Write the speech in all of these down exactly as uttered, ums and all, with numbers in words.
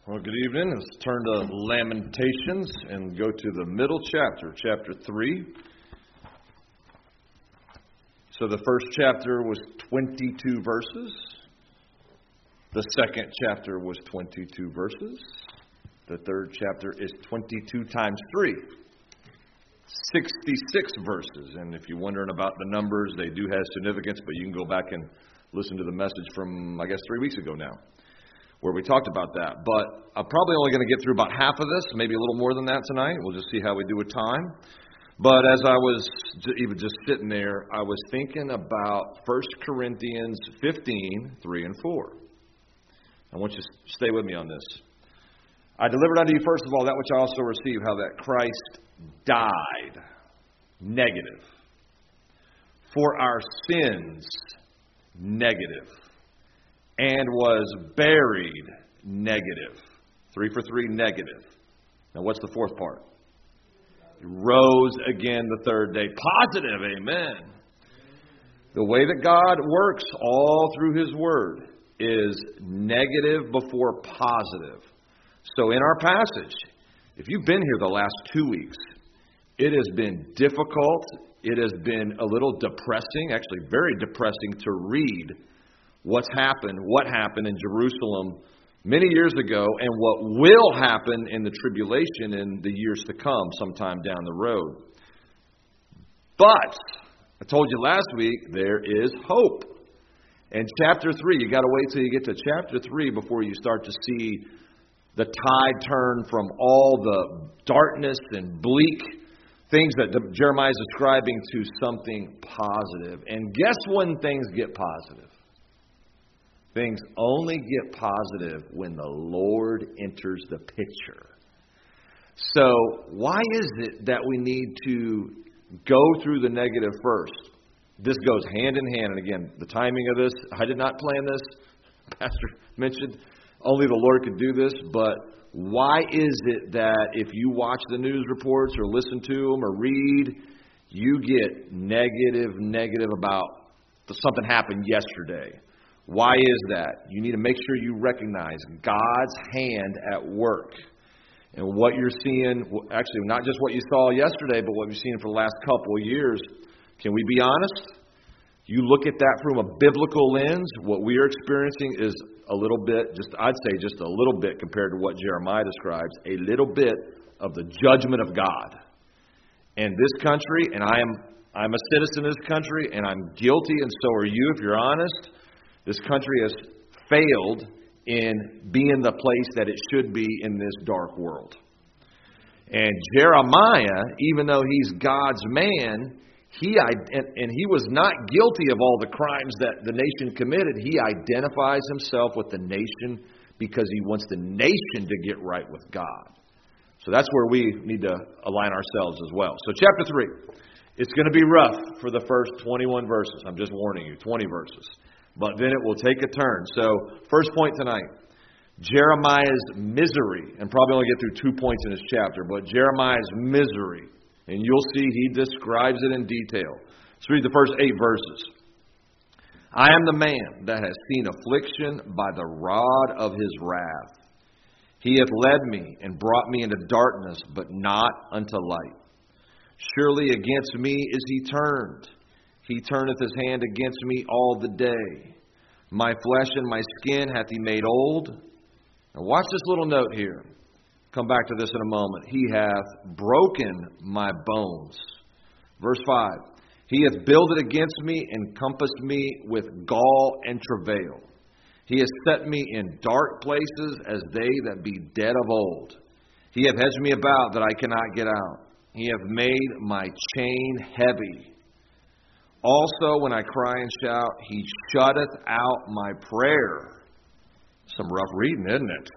Well, good evening. Let's turn to Lamentations and go to the middle chapter, chapter three. So the first chapter was twenty-two verses. The second chapter was twenty-two verses. The third chapter is twenty-two times three. sixty-six verses. And if you're wondering about the numbers, they do have significance, but you can go back and listen to the message from, I guess, three weeks ago now, where we talked about that. But I'm probably only going to get through about half of this, maybe a little more than that tonight. We'll just see how we do with time. But as I was even just sitting there, I was thinking about First Corinthians fifteen, three and four. I want you to stay with me on this. I delivered unto you, first of all, that which I also received, how that Christ died, negative, for our sins, negative, and was buried, negative. Three for three, negative. Now what's the fourth part? He rose again the third day. Positive, amen. The way that God works all through His Word is negative before positive. So in our passage, if you've been here the last two weeks, it has been difficult. It has been a little depressing, actually very depressing to read what's happened, what happened in Jerusalem many years ago, and what will happen in the tribulation in the years to come, sometime down the road. But I told you last week, there is hope. And chapter three, you got to wait till you get to chapter three before you start to see the tide turn from all the darkness and bleak things that Jeremiah is describing to something positive. And guess when things get positive? Things only get positive when the Lord enters the picture. So why is it that we need to go through the negative first? This goes hand in hand. And again, the timing of this, I did not plan this. Pastor mentioned only the Lord could do this. But why is it that if you watch the news reports or listen to them or read, you get negative, negative about something happened yesterday? Why is that? You need to make sure you recognize God's hand at work. And what you're seeing, actually not just what you saw yesterday, but what you've seen for the last couple of years. Can we be honest? You look at that from a biblical lens, what we are experiencing is a little bit, just I'd say just a little bit compared to what Jeremiah describes, a little bit of the judgment of God. And this country, and I am I'm a citizen of this country, and I'm guilty, and so are you if you're honest. This country has failed in being the place that it should be in this dark world. And Jeremiah, even though he's God's man, he and he was not guilty of all the crimes that the nation committed. He identifies himself with the nation because he wants the nation to get right with God. So that's where we need to align ourselves as well. So chapter three, it's going to be rough for the first twenty-one verses. I'm just warning you, twenty verses. But then it will take a turn. So, first point tonight, Jeremiah's misery. And probably only get through two points in this chapter, but Jeremiah's misery. And you'll see he describes it in detail. Let's read the first eight verses. I am the man that has seen affliction by the rod of his wrath. He hath led me and brought me into darkness, but not unto light. Surely against me is he turned. He turneth his hand against me all the day. My flesh and my skin hath he made old. Now watch this little note here. Come back to this in a moment. He hath broken my bones. Verse five. He hath builded against me and compassed me with gall and travail. He has set me in dark places as they that be dead of old. He hath hedged me about that I cannot get out. He hath made my chain heavy. Also, when I cry and shout, he shutteth out my prayer. Some rough reading, isn't it?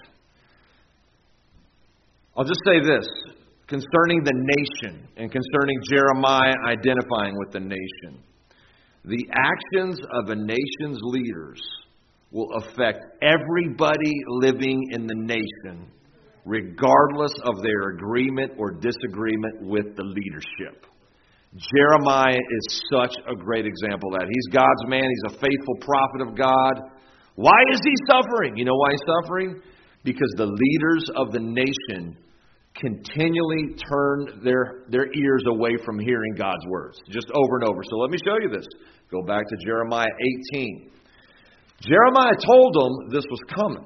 I'll just say this, concerning the nation and concerning Jeremiah identifying with the nation. The actions of a nation's leaders will affect everybody living in the nation, regardless of their agreement or disagreement with the leadership. Jeremiah is such a great example of that. He's God's man. He's a faithful prophet of God. Why is he suffering? You know why he's suffering? because the leaders of the nation continually turn their, their ears away from hearing God's words, just over and over. So let me show you this. Go back to Jeremiah eighteen. Jeremiah told them this was coming.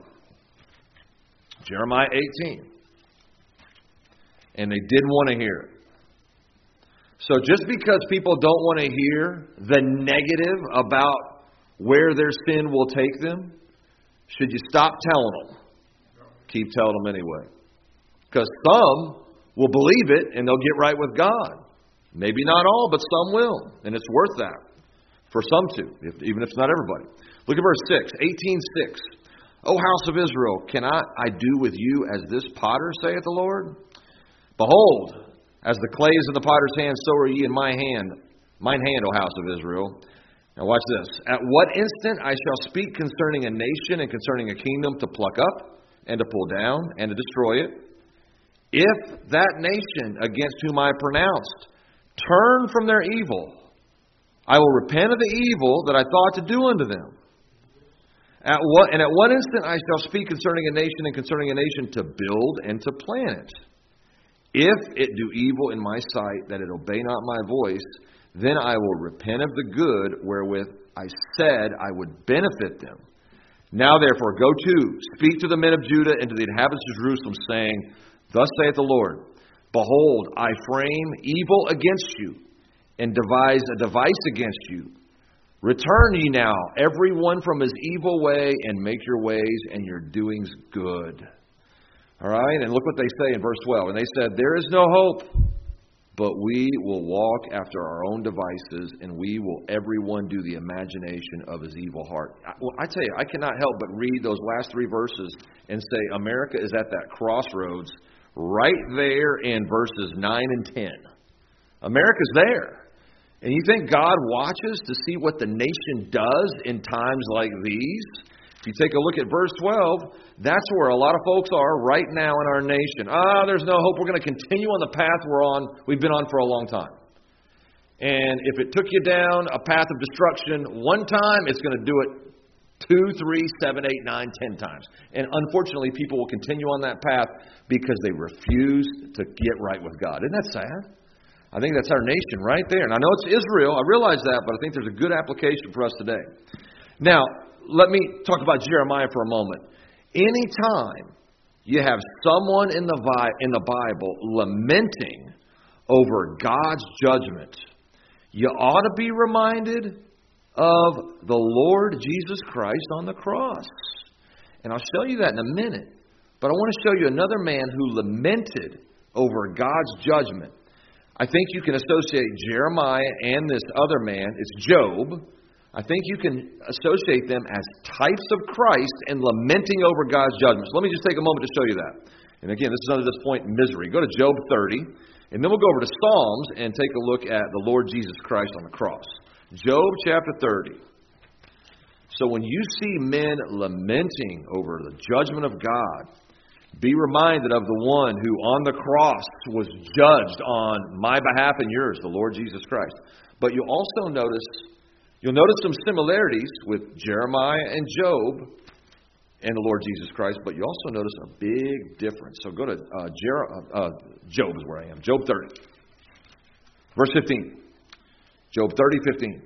Jeremiah eighteen. And they didn't want to hear it. So just because people don't want to hear the negative about where their sin will take them, should you stop telling them? Keep telling them anyway. Because some will believe it and they'll get right with God. Maybe not all, but some will. And it's worth that. For some to, if, even if it's not everybody. Look at verse six, eighteen six. O house of Israel, can I, I do with you as this potter, saith the Lord? Behold, as the clay is in the potter's hand, so are ye in my hand, mine hand, O house of Israel. Now watch this. At what instant I shall speak concerning a nation and concerning a kingdom to pluck up and to pull down and to destroy it, if that nation against whom I pronounced turn from their evil, I will repent of the evil that I thought to do unto them. At what, and at what instant I shall speak concerning a nation and concerning a nation to build and to plant it. If it do evil in my sight, that it obey not my voice, then I will repent of the good wherewith I said I would benefit them. Now therefore, go to, speak to the men of Judah and to the inhabitants of Jerusalem, saying, Thus saith the Lord, Behold, I frame evil against you, and devise a device against you. Return ye now, every one from his evil way, and make your ways and your doings good. All right, and look what they say in verse twelve. And they said, There is no hope, but we will walk after our own devices, and we will everyone do the imagination of his evil heart. I, well, I tell you, I cannot help but read those last three verses and say America is at that crossroads right there in verses nine and ten. America's there. And you think God watches to see what the nation does in times like these? If you take a look at verse twelve, that's where a lot of folks are right now in our nation. Ah, there's no hope. We're going to continue on the path we're on, we've been on for a long time. And if it took you down a path of destruction one time, it's going to do it two, three, seven, eight, nine, ten times. And unfortunately, people will continue on that path because they refuse to get right with God. Isn't that sad? I think that's our nation right there. And I know it's Israel. I realize that, but I think there's a good application for us today. Now, let me talk about Jeremiah for a moment. Anytime you have someone in the in the Bible lamenting over God's judgment, you ought to be reminded of the Lord Jesus Christ on the cross. And I'll show you that in a minute. But I want to show you another man who lamented over God's judgment. I think you can associate Jeremiah and this other man, it's Job. I think you can associate them as types of Christ and lamenting over God's judgments. Let me just take a moment to show you that. And again, this is under this point in misery. Go to Job thirty, and then we'll go over to Psalms and take a look at the Lord Jesus Christ on the cross. Job chapter thirty. So when you see men lamenting over the judgment of God, be reminded of the one who on the cross was judged on my behalf and yours, the Lord Jesus Christ. But you'll also notice, you'll notice some similarities with Jeremiah and Job and the Lord Jesus Christ, but you also notice a big difference. So go to uh, Jer- uh, Job is where I am. Job thirty. Verse fifteen. Job thirty, fifteen.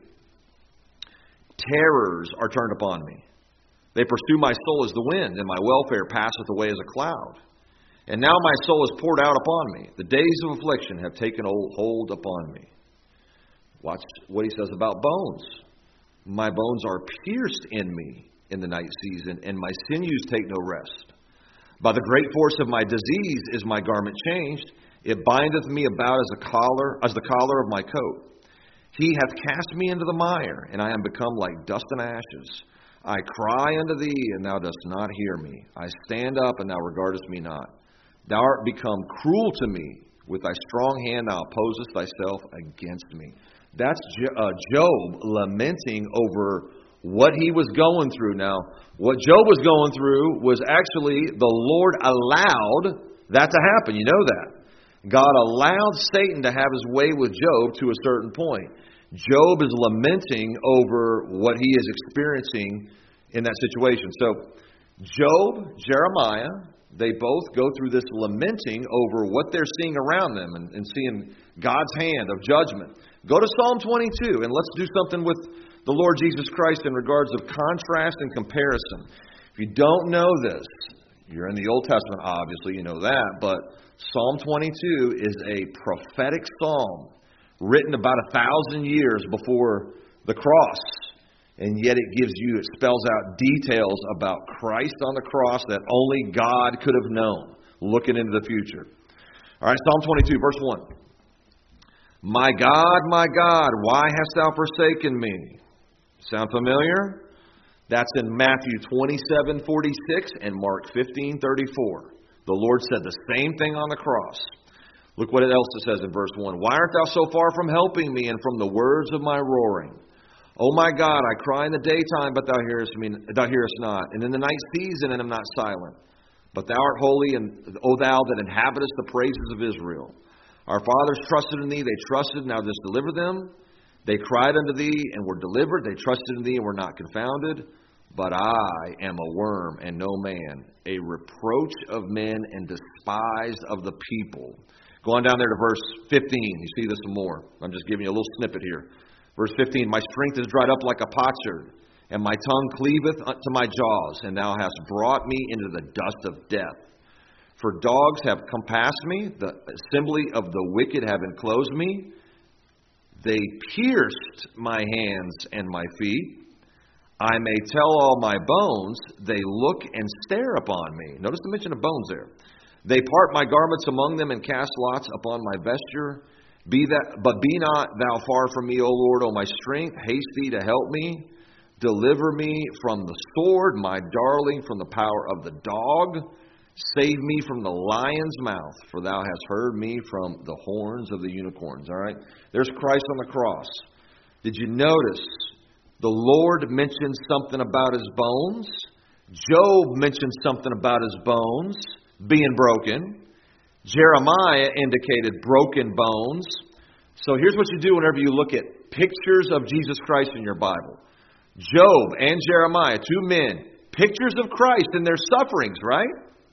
Terrors are turned upon me. They pursue my soul as the wind, and my welfare passeth away as a cloud. And now my soul is poured out upon me. The days of affliction have taken hold upon me. Watch what he says about bones. My bones are pierced in me in the night season, and my sinews take no rest. By the great force of my disease is my garment changed. It bindeth me about as a collar, as the collar of my coat. He hath cast me into the mire, and I am become like dust and ashes. I cry unto thee, and thou dost not hear me. I stand up, and thou regardest me not. Thou art become cruel to me. With thy strong hand thou opposest thyself against me. That's uh, Job lamenting over what he was going through. Now, what Job was going through was actually the Lord allowed that to happen. You know that. God allowed Satan to have his way with Job to a certain point. Job is lamenting over what he is experiencing in that situation. So Job, Jeremiah, they both go through this lamenting over what they're seeing around them and, and seeing God's hand of judgment. Go to Psalm twenty-two, and let's do something with the Lord Jesus Christ in regards of contrast and comparison. If you don't know this, you're in the Old Testament, obviously, you know that, but Psalm twenty-two is a prophetic psalm written about a thousand years before the cross. And yet it gives you, it spells out details about Christ on the cross that only God could have known, looking into the future. All right, Psalm twenty-two, verse one. My God, my God, why hast thou forsaken me? Sound familiar? That's in Matthew twenty-seven forty-six and Mark fifteen thirty-four. The Lord said the same thing on the cross. Look what else it says in verse one. Why art thou so far from helping me and from the words of my roaring? O my God, I cry in the daytime, but thou hearest me, thou hearest not, and in the night season, and am not silent. But thou art holy, and O thou that inhabitest the praises of Israel. Our fathers trusted in thee; they trusted, now dost deliver them. They cried unto thee, and were delivered. They trusted in thee, and were not confounded. But I am a worm and no man, a reproach of men and despised of the people. Go on down there to verse fifteen. You see this some more. I'm just giving you a little snippet here. Verse fifteen, my strength is dried up like a potsherd, and my tongue cleaveth unto my jaws, and thou hast brought me into the dust of death. For dogs have compassed me, the assembly of the wicked have enclosed me. They pierced my hands and my feet. I may tell all my bones, they look and stare upon me. Notice the mention of bones there. They part my garments among them and cast lots upon my vesture. Be that, but be not thou far from me, O Lord, O my strength. Haste thee to help me. Deliver me from the sword, my darling, from the power of the dog. Save me from the lion's mouth, for thou hast heard me from the horns of the unicorns. All right? There's Christ on the cross. Did you notice the Lord mentioned something about his bones? Job mentioned something about his bones being broken. Jeremiah indicated broken bones. So here's what you do whenever you look at pictures of Jesus Christ in your Bible. Job and Jeremiah, two men, pictures of Christ in their sufferings, right?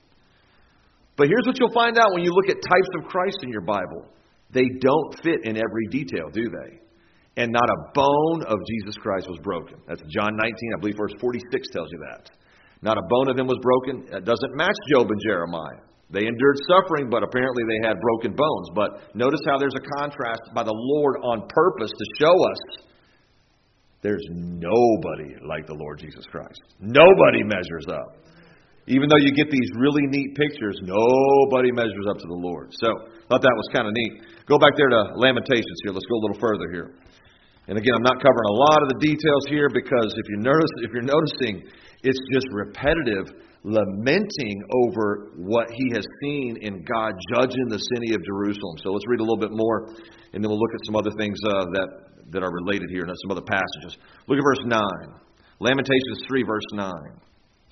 But here's what you'll find out when you look at types of Christ in your Bible. They don't fit in every detail, do they? And not a bone of Jesus Christ was broken. That's John nineteen, I believe verse forty-six tells you that. Not a bone of him was broken. That doesn't match Job and Jeremiah. They endured suffering, but apparently they had broken bones. But notice how there's a contrast by the Lord on purpose to show us there's nobody like the Lord Jesus Christ. Nobody measures up. Even though you get these really neat pictures, nobody measures up to the Lord. So, thought that was kind of neat. Go back there to Lamentations here. Let's go a little further here. And again, I'm not covering a lot of the details here because if you notice, if you're noticing, it's just repetitive, lamenting over what he has seen in God judging the city of Jerusalem. So let's read a little bit more, and then we'll look at some other things uh, that, that are related here, and some other passages. Look at verse nine. Lamentations three, verse nine.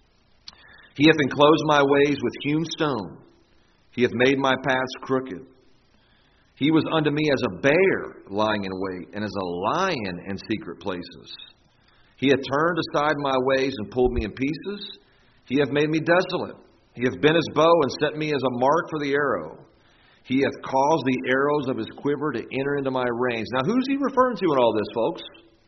He hath enclosed my ways with hewn stone. He hath made my paths crooked. He was unto me as a bear lying in wait, and as a lion in secret places. He hath turned aside my ways and pulled me in pieces. He hath made me desolate. He hath bent his bow and set me as a mark for the arrow. He hath caused the arrows of his quiver to enter into my reins. Now, who's he referring to in all this, folks?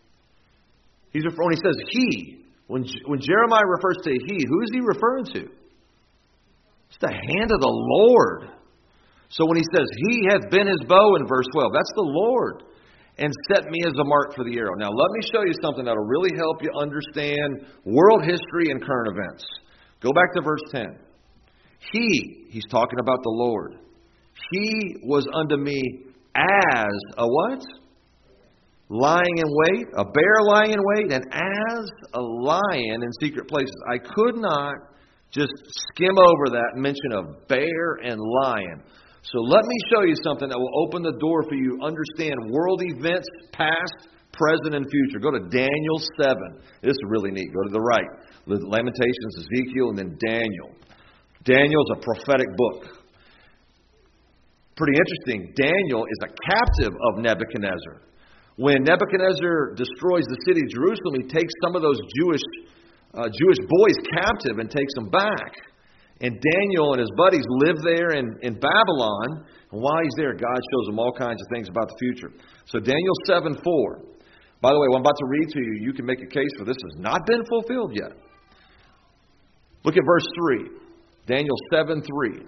He's referring, when he says he, when, when Jeremiah refers to he, who is he referring to? It's the hand of the Lord. So when he says, he hath bent his bow in verse twelve, that's the Lord, and set me as a mark for the arrow. Now, let me show you something that will really help you understand world history and current events. Go back to verse ten. He, he's talking about the Lord. He was unto me as a what? Lying in wait, a bear lying in wait, and as a lion in secret places. I could not just skim over that mention of bear and lion. So let me show you something that will open the door for you to understand world events, past, present, and future. Go to Daniel seven. This is really neat. Go to the right. Lamentations, Ezekiel, and then Daniel. Daniel is a prophetic book. Pretty interesting. Daniel is a captive of Nebuchadnezzar. When Nebuchadnezzar destroys the city of Jerusalem, he takes some of those Jewish uh, Jewish boys captive and takes them back. And Daniel and his buddies live there in, in Babylon. And while he's there, God shows them all kinds of things about the future. So Daniel seven four. By the way, what I'm about to read to you, you can make a case for this has not been fulfilled yet. Look at verse three. Daniel seven three.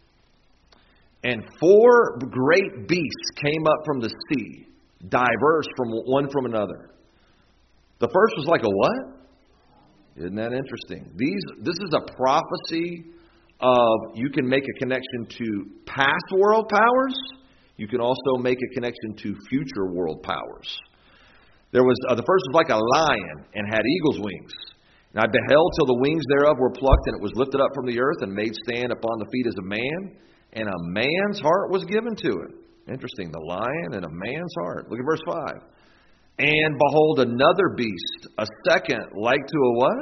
And four great beasts came up from the sea, diverse from one from another. The first was like a what? Isn't that interesting? These, this is a prophecy of you can make a connection to past world powers. You can also make a connection to future world powers. There was uh, the first was like a lion and had eagle's wings. And I beheld till the wings thereof were plucked, and it was lifted up from the earth and made stand upon the feet as a man, and a man's heart was given to it. Interesting, the lion and a man's heart. Look at verse five. And behold, another beast, a second, like to a what?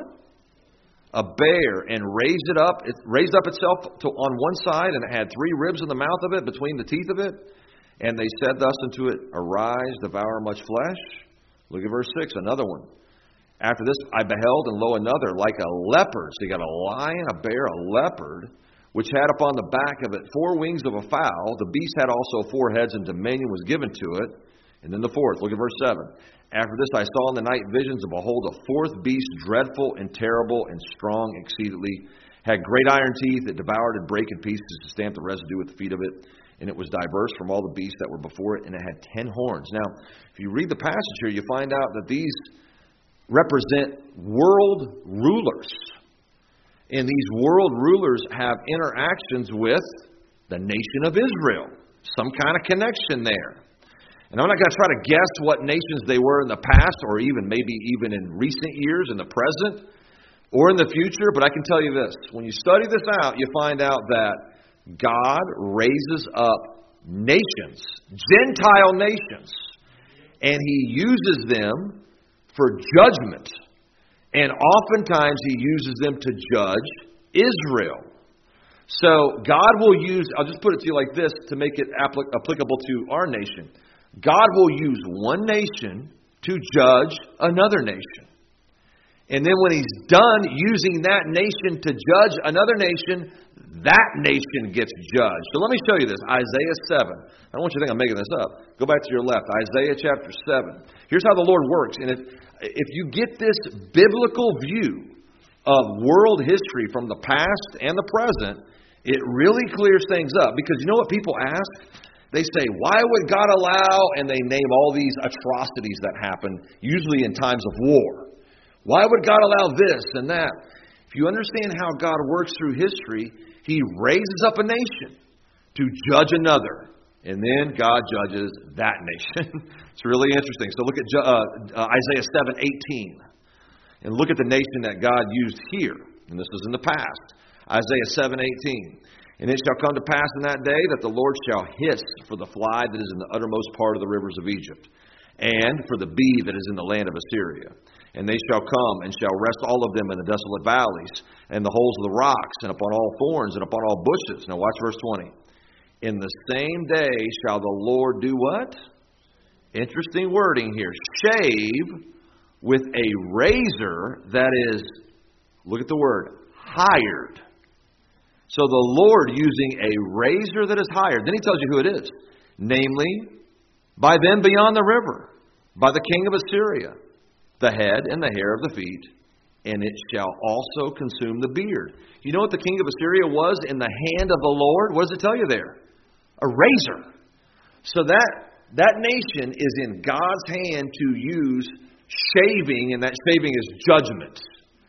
A bear, and raised it up. It raised up itself to, on one side, and it had three ribs in the mouth of it, between the teeth of it. And they said thus unto it, Arise, devour much flesh. Look at verse six, another one. After this I beheld, and lo, another, like a leopard. So you got a lion, a bear, a leopard, which had upon the back of it four wings of a fowl. The beast had also four heads, and dominion was given to it. And then the fourth, look at verse seven. After this I saw in the night visions, and behold, a fourth beast, dreadful and terrible and strong exceedingly, had great iron teeth that devoured and brake in pieces to stamp the residue with the feet of it. And it was diverse from all the beasts that were before it, and it had ten horns. Now, if you read the passage here, you find out that these represent world rulers. And these world rulers have interactions with the nation of Israel. Some kind of connection there. And I'm not going to try to guess what nations they were in the past, or even maybe even in recent years, in the present, or in the future. But I can tell you this. When you study this out, you find out that God raises up nations, Gentile nations, and He uses them for judgment. And oftentimes He uses them to judge Israel. So God will use, I'll just put it to you like this to make it applic- applicable to our nation. God will use one nation to judge another nation. And then when He's done using that nation to judge another nation, that nation gets judged. So let me show you this. Isaiah seven. I don't want you to think I'm making this up. Go back to your left. Isaiah chapter seven. Here's how the Lord works. And if, if you get this biblical view of world history from the past and the present, it really clears things up. Because you know what people ask? They say, why would God allow, and they name all these atrocities that happen, usually in times of war. Why would God allow this and that? If you understand how God works through history, He raises up a nation to judge another. And then God judges that nation. It's really interesting. So look at uh, uh, Isaiah seven eighteen. And look at the nation that God used here. And this was in the past. Isaiah seven eighteen. And it shall come to pass in that day that the Lord shall hiss for the fly that is in the uttermost part of the rivers of Egypt, and for the bee that is in the land of Assyria. And they shall come and shall rest all of them in the desolate valleys, and the holes of the rocks, and upon all thorns, and upon all bushes. Now watch verse twenty. In the same day shall the Lord do what? Interesting wording here. Shave with a razor that is, look at the word, hired. So the Lord using a razor that is hired. Then He tells you who it is. Namely, by them beyond the river, by the king of Assyria, the head and the hair of the feet, and it shall also consume the beard. You know what the king of Assyria was in the hand of the Lord? What does it tell you there? A razor. So that, that nation is in God's hand to use shaving, and that shaving is judgment.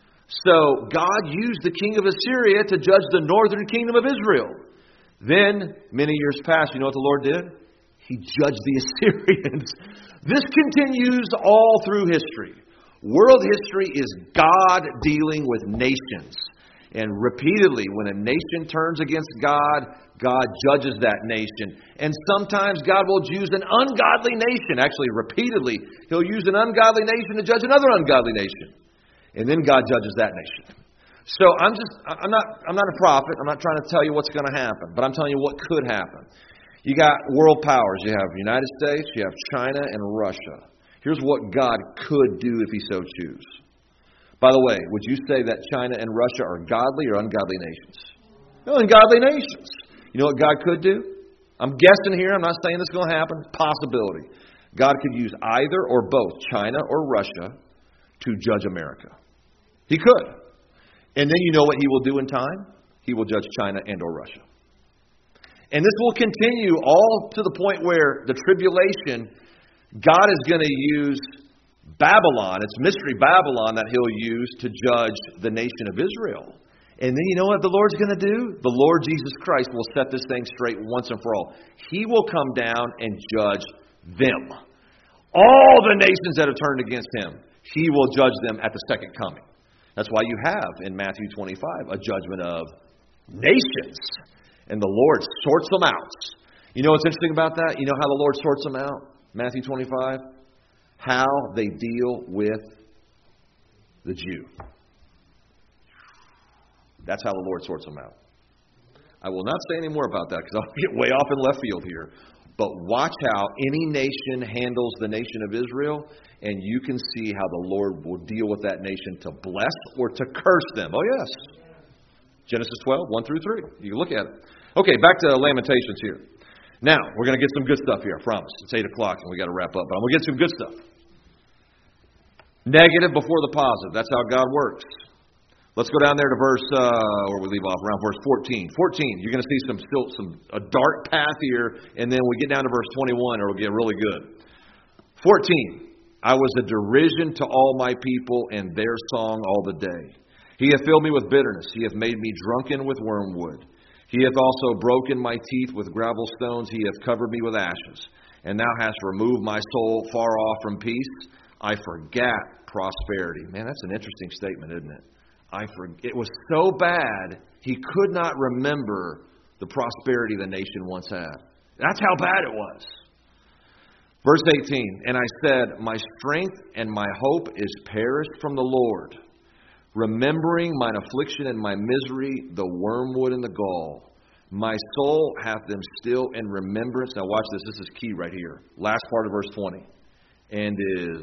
So God used the king of Assyria to judge the northern kingdom of Israel. Then, many years past, you know what the Lord did? He judged the Assyrians. This continues all through history. World history is God dealing with nations. And repeatedly, when a nation turns against God, God judges that nation. And sometimes God will use an ungodly nation. Actually, repeatedly, He'll use an ungodly nation to judge another ungodly nation. And then God judges that nation. So I'm just, I'm not, I'm not a prophet. I'm not trying to tell you what's going to happen. But I'm telling you what could happen. You got world powers. You have the United States. You have China and Russia. Here's what God could do if He so choose. By the way, would you say that China and Russia are godly or ungodly nations? They're ungodly nations. You know what God could do? I'm guessing here. I'm not saying this is going to happen. Possibility. God could use either or both China or Russia to judge America. He could. And then you know what He will do in time? He will judge China and or Russia. And this will continue all to the point where the tribulation, God is going to use Babylon, it's mystery Babylon that He'll use to judge the nation of Israel. And then you know what the Lord's going to do? The Lord Jesus Christ will set this thing straight once and for all. He will come down and judge them. All the nations that have turned against Him, He will judge them at the second coming. That's why you have in Matthew twenty-five a judgment of nations. And the Lord sorts them out. You know what's interesting about that? You know how the Lord sorts them out? Matthew twenty-five? How they deal with the Jew. That's how the Lord sorts them out. I will not say any more about that because I'll get way off in left field here. But watch how any nation handles the nation of Israel, and you can see how the Lord will deal with that nation to bless or to curse them. Oh, yes. Genesis twelve, one through three. You can look at it. Okay, back to Lamentations here. Now, we're going to get some good stuff here, I promise. It's eight o'clock and we got to wrap up. But I'm going to get some good stuff. Negative before the positive. That's how God works. Let's go down there to verse, uh, where we leave off, around verse fourteen. fourteen, you're going to see some still some a dark path here, and then we get down to verse twenty-one, or it'll get really good. fourteen, I was a derision to all my people, and their song all the day. He hath filled me with bitterness. He hath made me drunken with wormwood. He hath also broken my teeth with gravel stones. He hath covered me with ashes. And thou hast removed my soul far off from peace. I forgat prosperity. Man, that's an interesting statement, isn't it? I for, it was so bad, he could not remember the prosperity the nation once had. That's how bad it was. Verse eighteen, and I said, my strength and my hope is perished from the Lord. Remembering mine affliction and my misery, the wormwood and the gall. My soul hath them still in remembrance. Now watch this. This is key right here. Last part of verse twenty. And is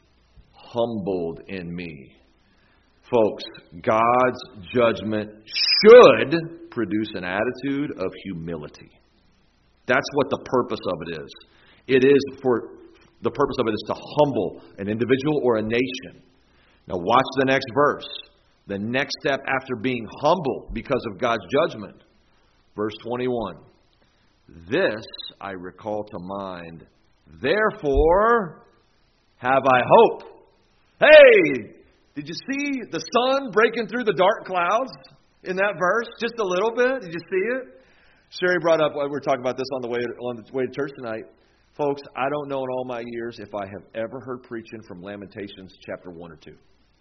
humbled in me. Folks, God's judgment should produce an attitude of humility. That's what the purpose of it is. It is for the purpose of it is to humble an individual or a nation. Now watch the next verse. The next step after being humble because of God's judgment. Verse twenty-one. This I recall to mind. Therefore have I hope. Hey! Did you see the sun breaking through the dark clouds in that verse? Just a little bit. Did you see it? Sherry brought up, we were talking about this on the way on the way to church tonight. Folks, I don't know in all my years if I have ever heard preaching from Lamentations chapter one or two.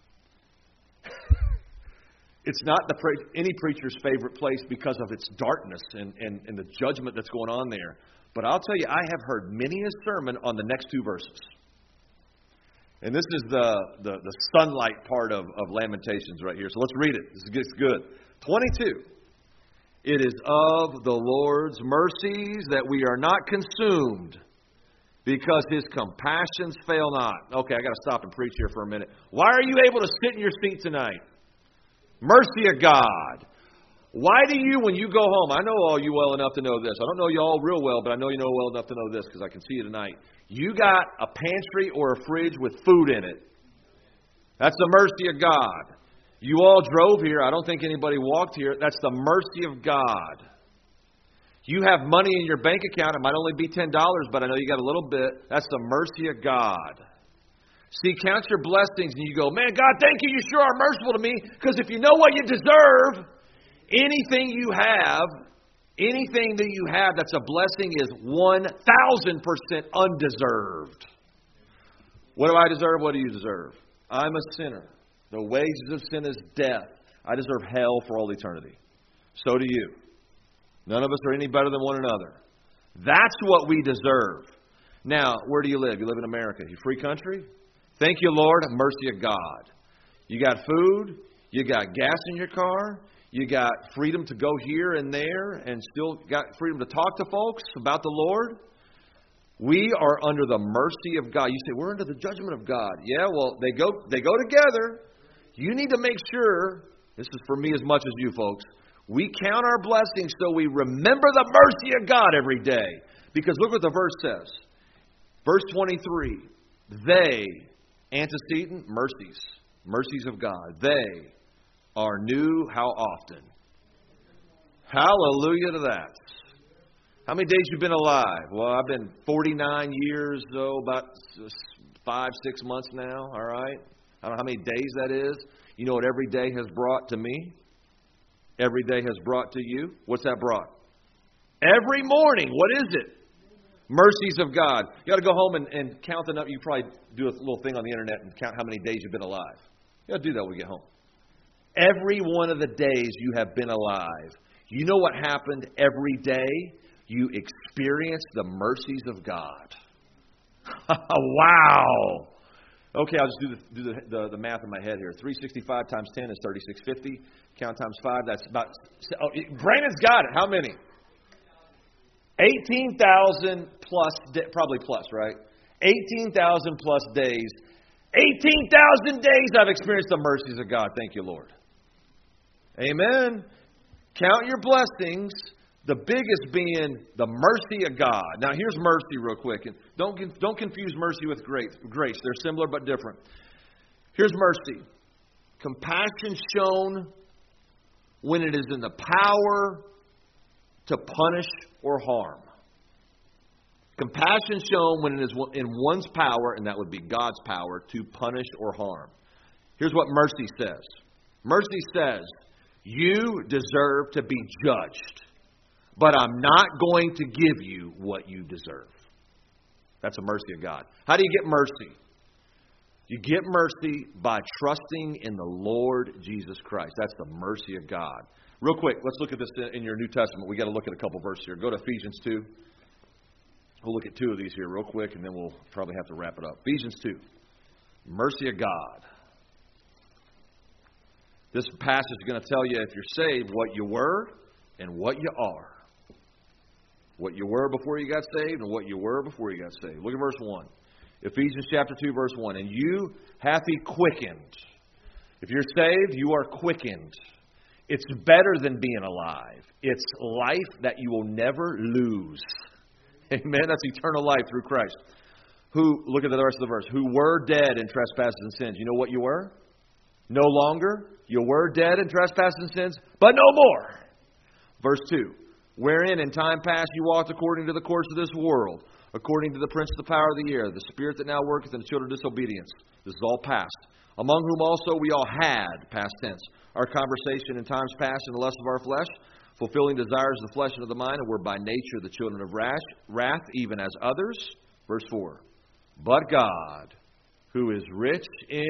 It's not the pre- any preacher's favorite place because of its darkness and, and, and the judgment that's going on there. But I'll tell you, I have heard many a sermon on the next two verses. And this is the, the, the sunlight part of, of Lamentations right here. So let's read it. This gets good. twenty-two. It is of the Lord's mercies that we are not consumed, because His compassions fail not. Okay, I got to stop and preach here for a minute. Why are you able to sit in your seat tonight? Mercy of God. Why do you, when you go home, I know all you well enough to know this. I don't know you all real well, but I know you know well enough to know this because I can see you tonight. You got a pantry or a fridge with food in it. That's the mercy of God. You all drove here. I don't think anybody walked here. That's the mercy of God. You have money in your bank account. It might only be ten dollars, but I know you got a little bit. That's the mercy of God. See, count your blessings and you go, man, God, thank you. You sure are merciful to me. Because if you know what you deserve, anything you have, anything that you have that's a blessing is one thousand percent undeserved. What do I deserve? What do you deserve? I'm a sinner. The wages of sin is death. I deserve hell for all eternity. So do you. None of us are any better than one another. That's what we deserve. Now, where do you live? You live in America. You free country? Thank you, Lord. Mercy of God. You got food. You got gas in your car. You got freedom to go here and there and still got freedom to talk to folks about the Lord. We are under the mercy of God. You say, we're under the judgment of God. Yeah, well, they go they go together. You need to make sure, this is for me as much as you folks, we count our blessings so we remember the mercy of God every day. Because look what the verse says. Verse twenty-three. They, antecedent, mercies. Mercies of God. They are new how often? Hallelujah to that. How many days you been alive? Well, I've been forty-nine years, so about five, six months now, all right? I don't know how many days that is. You know what every day has brought to me? Every day has brought to you? What's that brought? Every morning. What is it? Mercies of God. You got to go home and, and count the number. You probably do a little thing on the internet and count how many days you've been alive. You got to do that when we get home. Every one of the days you have been alive. You know what happened every day? You experience the mercies of God. Wow. Okay, I'll just do, the, do the, the, the math in my head here. three hundred sixty-five times ten is thirty-six fifty. Count times five, that's about... Oh, Brandon's got it. How many? eighteen thousand plus, probably plus, right? eighteen thousand plus days. eighteen thousand days I've experienced the mercies of God. Thank you, Lord. Amen. Count your blessings. The biggest being the mercy of God. Now, here's mercy real quick. And don't, don't confuse mercy with grace. They're similar but different. Here's mercy. Compassion shown when it is in the power to punish or harm. Compassion shown when it is in one's power, and that would be God's power, to punish or harm. Here's what mercy says. Mercy says, you deserve to be judged, but I'm not going to give you what you deserve. That's a mercy of God. How do you get mercy? You get mercy by trusting in the Lord Jesus Christ. That's the mercy of God. Real quick, let's look at this in your New Testament. We've got to look at a couple verses here. Go to Ephesians two. We'll look at two of these here real quick, and then we'll probably have to wrap it up. Ephesians two. Mercy of God. This passage is going to tell you, if you're saved, what you were and what you are. What you were before you got saved and what you were before you got saved. Look at verse one. Ephesians chapter two, verse one. And you hath he quickened. If you're saved, you are quickened. It's better than being alive. It's life that you will never lose. Amen. That's eternal life through Christ. Who, look at the rest of the verse. Who were dead in trespasses and sins. You know what you were? No longer. You were dead in trespasses and sins, but no more. Verse two. Wherein in time past you walked according to the course of this world, according to the prince of the power of the air, the spirit that now worketh in the children of disobedience. This is all past. Among whom also we all had, past tense, our conversation in times past in the lust of our flesh, fulfilling desires of the flesh and of the mind, and were by nature the children of wrath, even as others. Verse four. But God, who is rich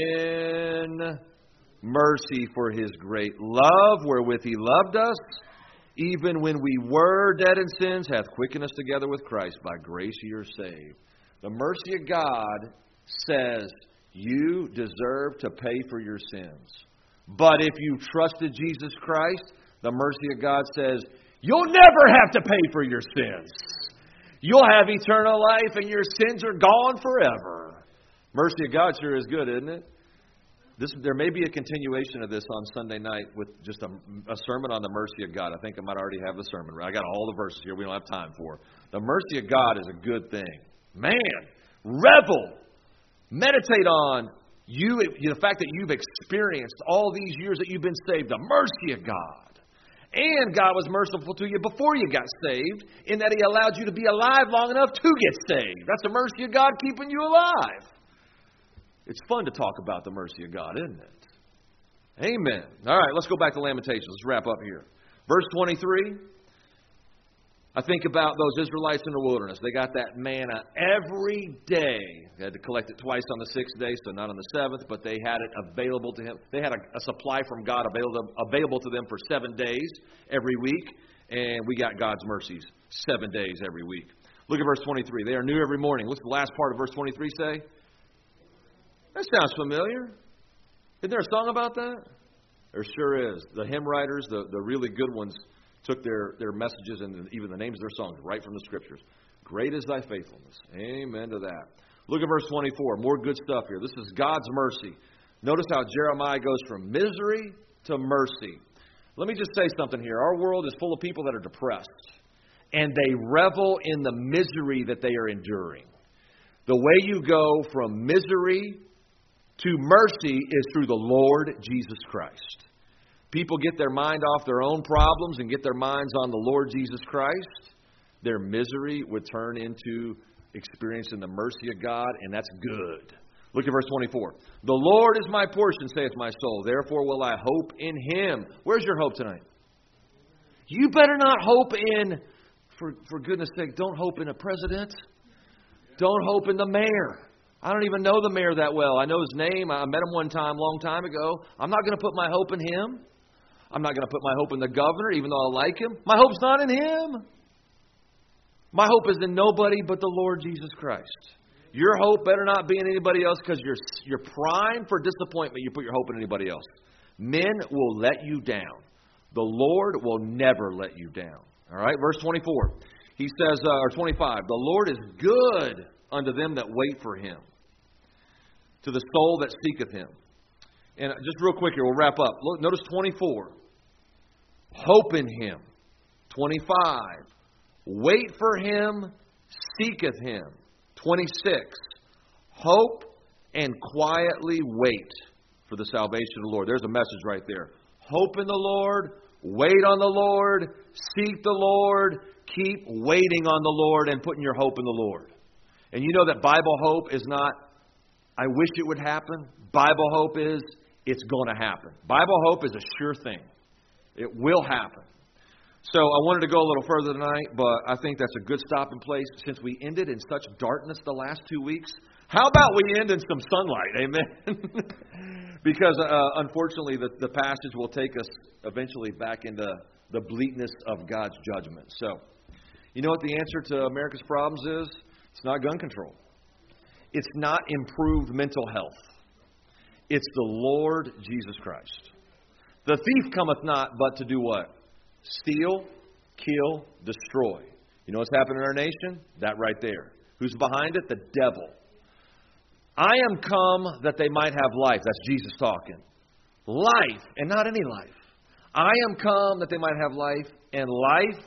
in mercy for his great love, wherewith he loved us, even when we were dead in sins, hath quickened us together with Christ. By grace ye are saved. The mercy of God says you deserve to pay for your sins. But if you trusted Jesus Christ, the mercy of God says you'll never have to pay for your sins. You'll have eternal life and your sins are gone forever. Mercy of God sure is good, isn't it? This, there may be a continuation of this on Sunday night with just a, a sermon on the mercy of God. I think I might already have the sermon. I got all the verses here we don't have time for. The mercy of God is a good thing. Man, revel. Meditate on you, the fact that you've experienced all these years that you've been saved, the mercy of God. And God was merciful to you before you got saved in that he allowed you to be alive long enough to get saved. That's the mercy of God keeping you alive. It's fun to talk about the mercy of God, isn't it? Amen. All right, let's go back to Lamentations. Let's wrap up here. Verse twenty-three. I think about those Israelites in the wilderness. They got that manna every day. They had to collect it twice on the sixth day, so not on the seventh, but they had it available to him. They had a, a supply from God available, available to them for seven days every week, and we got God's mercies seven days every week. Look at verse twenty-three. They are new every morning. What's the last part of verse twenty-three say? That sounds familiar. Isn't there a song about that? There sure is. The hymn writers, the, the really good ones, took their, their messages and even the names of their songs right from the Scriptures. Great is thy faithfulness. Amen to that. Look at verse twenty-four. More good stuff here. This is God's mercy. Notice how Jeremiah goes from misery to mercy. Let me just say something here. Our world is full of people that are depressed, and they revel in the misery that they are enduring. The way you go from misery to mercy is through the Lord Jesus Christ. People get their mind off their own problems and get their minds on the Lord Jesus Christ. Their misery would turn into experiencing the mercy of God, and that's good. Look at verse twenty-four. The Lord is my portion, saith my soul. Therefore will I hope in Him. Where's your hope tonight? You better not hope in, for, for goodness sake, don't hope in a president. Don't hope in the mayor. I don't even know the mayor that well. I know his name. I met him one time, long time ago. I'm not going to put my hope in him. I'm not going to put my hope in the governor, even though I like him. My hope's not in him. My hope is in nobody but the Lord Jesus Christ. Your hope better not be in anybody else, because you're, you're primed for disappointment. You put your hope in anybody else. Men will let you down. The Lord will never let you down. All right, verse twenty-four. He says, uh, or twenty-five, the Lord is good unto them that wait for Him, to the soul that seeketh Him. And just real quick here, we'll wrap up. Look, notice twenty-four. Hope in Him. twenty-five. Wait for Him, seeketh Him. twenty-six. Hope and quietly wait for the salvation of the Lord. There's a message right there. Hope in the Lord, wait on the Lord, seek the Lord, keep waiting on the Lord and putting your hope in the Lord. And you know that Bible hope is not, I wish it would happen. Bible hope is, it's going to happen. Bible hope is a sure thing. It will happen. So I wanted to go a little further tonight, but I think that's a good stopping place since we ended in such darkness the last two weeks. How about we end in some sunlight? Amen. Because uh, unfortunately, the, the passage will take us eventually back into the bleakness of God's judgment. So, you know what the answer to America's problems is? It's not gun control. It's not improved mental health. It's the Lord Jesus Christ. The thief cometh not but to do what? Steal, kill, destroy. You know what's happened in our nation? That right there. Who's behind it? The devil. I am come that they might have life. That's Jesus talking. Life, and not any life. I am come that they might have life, and life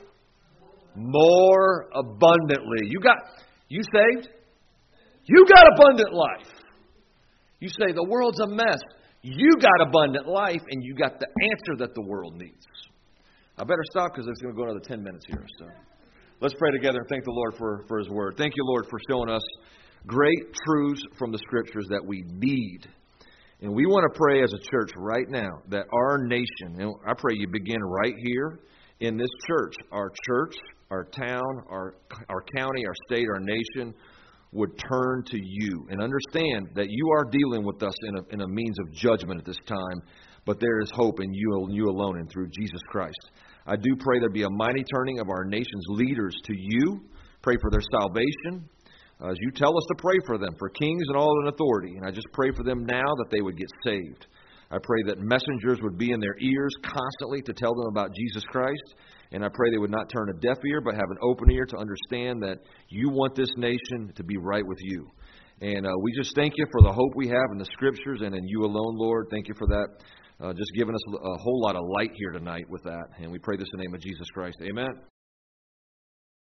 more abundantly. You got, you saved? You got abundant life. You say the world's a mess. You got abundant life, and you got the answer that the world needs. I better stop because it's going to go another ten minutes here. So let's pray together and thank the Lord for, for His Word. Thank you, Lord, for showing us great truths from the Scriptures that we need. And we want to pray as a church right now that our nation, and I pray you begin right here in this church, our church, our town, our, our county, our state, our nation, would turn to you and understand that you are dealing with us in a, in a means of judgment at this time, but there is hope in you, you alone and through Jesus Christ. I do pray there be a mighty turning of our nation's leaders to you. Pray for their salvation. Uh, as you tell us to pray for them, for kings and all in authority. And I just pray for them now that they would get saved. I pray that messengers would be in their ears constantly to tell them about Jesus Christ. And I pray they would not turn a deaf ear, but have an open ear to understand that you want this nation to be right with you. And uh, we just thank you for the hope we have in the Scriptures and in you alone, Lord. Thank you for that. Uh, just giving us a whole lot of light here tonight with that. And we pray this in the name of Jesus Christ. Amen.